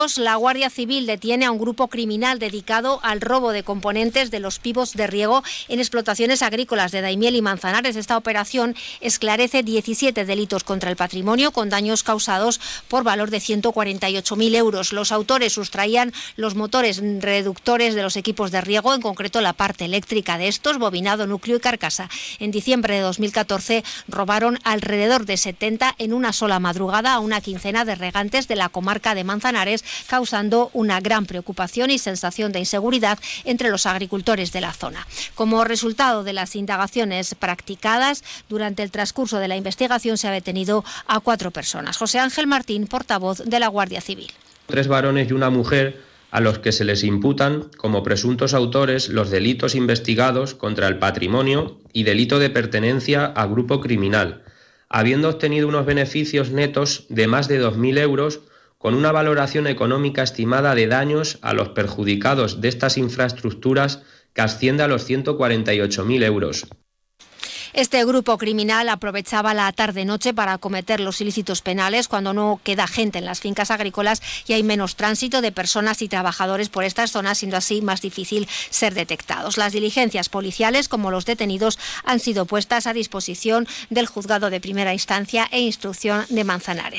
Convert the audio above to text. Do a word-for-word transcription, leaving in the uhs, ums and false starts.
La Guardia Civil detiene a un grupo criminal dedicado al robo de componentes de los pivos de riego en explotaciones agrícolas de Daimiel y Manzanares. Esta operación esclarece diecisiete delitos contra el patrimonio con daños causados por valor de ciento cuarenta y ocho mil euros. Los autores sustraían los motores reductores de los equipos de riego, en concreto la parte eléctrica de estos, bobinado, núcleo y carcasa. En diciembre de dos mil catorce robaron alrededor de setenta en una sola madrugada a una quincena de regantes de la comarca de Manzanares, causando una gran preocupación y sensación de inseguridad entre los agricultores de la zona. Como resultado de las indagaciones practicadas, durante el transcurso de la investigación se ha detenido a cuatro personas. José Ángel Martín, portavoz de la Guardia Civil. Tres varones y una mujer a los que se les imputan como presuntos autores los delitos investigados contra el patrimonio y delito de pertenencia a grupo criminal, habiendo obtenido unos beneficios netos de más de dos mil euros con una valoración económica estimada de daños a los perjudicados de estas infraestructuras que asciende a los ciento cuarenta y ocho mil euros. Este grupo criminal aprovechaba la tarde-noche para cometer los ilícitos penales cuando no queda gente en las fincas agrícolas y hay menos tránsito de personas y trabajadores por estas zonas, siendo así más difícil ser detectados. Las diligencias policiales, como los detenidos, han sido puestas a disposición del Juzgado de Primera Instancia e Instrucción de Manzanares.